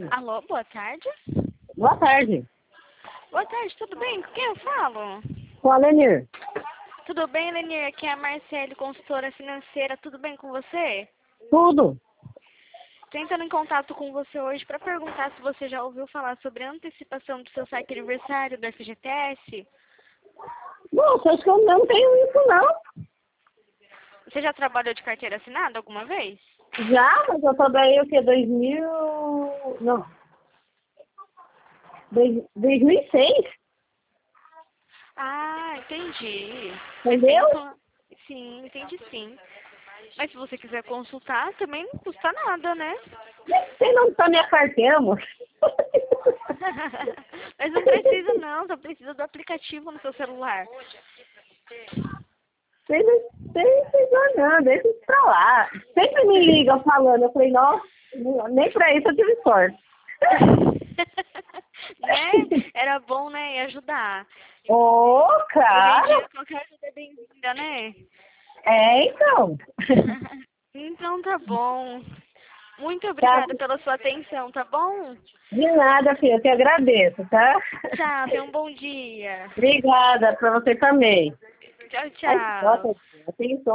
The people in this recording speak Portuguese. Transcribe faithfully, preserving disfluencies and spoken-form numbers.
Alô, boa tarde. Boa tarde. Boa tarde, tudo bem? Com quem eu falo? Com a Lenir. Tudo bem, Lenir? Aqui é a Marcele, consultora financeira. Tudo bem com você? Tudo. Tô entrando em contato com você hoje para perguntar se você já ouviu falar sobre a antecipação do seu saque aniversário do F G T S. Nossa, acho que eu não tenho isso, não. Você já trabalhou de carteira assinada alguma vez? Já, mas eu trabalhei o quê? dois mil... Não. Dois- dois mil e seis. Ah, entendi. Entendeu? Então, sim, entendi sim. Mas se você quiser consultar, também não custa nada, né? Você não tá minha carteira, amor. Mas não precisa não, só precisa do aplicativo no seu celular. Você não tem precisa não, deixa isso pra lá. Sempre me liga falando, eu falei, nossa, nem pra isso eu tive sorte. Né? Era bom, né? Ia ajudar. Ô, oh, Hoje em cara! dia, qualquer ajuda é bem-vinda, né? É, então. Então tá bom. Muito Tá. obrigada pela sua atenção, tá bom? De nada, filha, eu te agradeço, tá? Tchau, tenha um bom dia. Obrigada, pra você também. Tchau, Ai, tchau. nossa, atenção.